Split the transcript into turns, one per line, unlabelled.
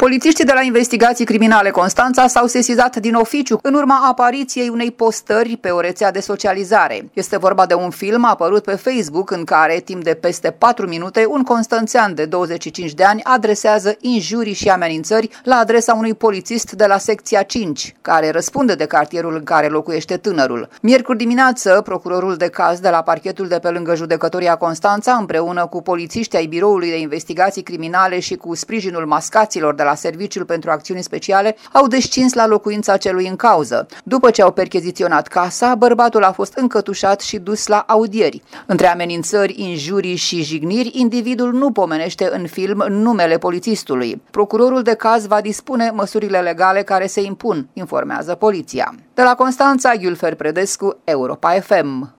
Polițiștii de la Investigații Criminale Constanța s-au sesizat din oficiu în urma apariției unei postări pe o rețea de socializare. Este vorba de un film apărut pe Facebook în care, timp de peste 4 minute, un constanțean de 25 de ani adresează injurii și amenințări la adresa unui polițist de la secția 5, care răspunde de cartierul în care locuiește tânărul. Miercuri dimineață, procurorul de caz de la parchetul de pe lângă Judecătoria Constanța, împreună cu polițiștii ai Biroului de Investigații Criminale și cu sprijinul mascaților de la Serviciul pentru Acțiuni Speciale, au descins la locuința celui în cauză. După ce au percheziționat casa, bărbatul a fost încătușat și dus la audieri. Între amenințări, injurii și jigniri, individul nu pomenește în film numele polițistului. Procurorul de caz va dispune măsurile legale care se impun, informează poliția. De la Constanța, Gülfer Predescu, Europa FM.